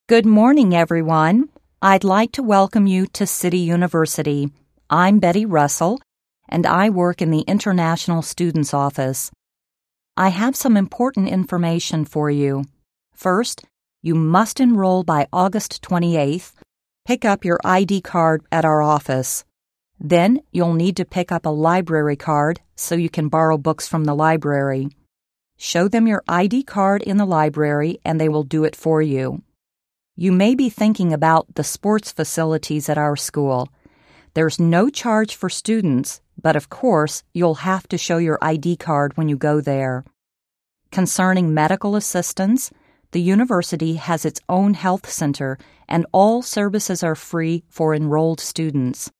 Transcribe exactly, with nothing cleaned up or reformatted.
Good morning, everyone. I'd like to welcome you to City University. I'm Betty Russell, and I work in the International Students Office. I have some important information for you. First, you must enroll by August twenty-eighth. Pick up your I D card at our office. Then you'll need to pick up a library card so you can borrow books from the library. Show them your I D card in the library and they will do it for you. You may be thinking about the sports facilities at our school. There's no charge for students, but of course, you'll have to show your I D card when you go there. Concerning medical assistance, the university has its own health center, and all services are free for enrolled students.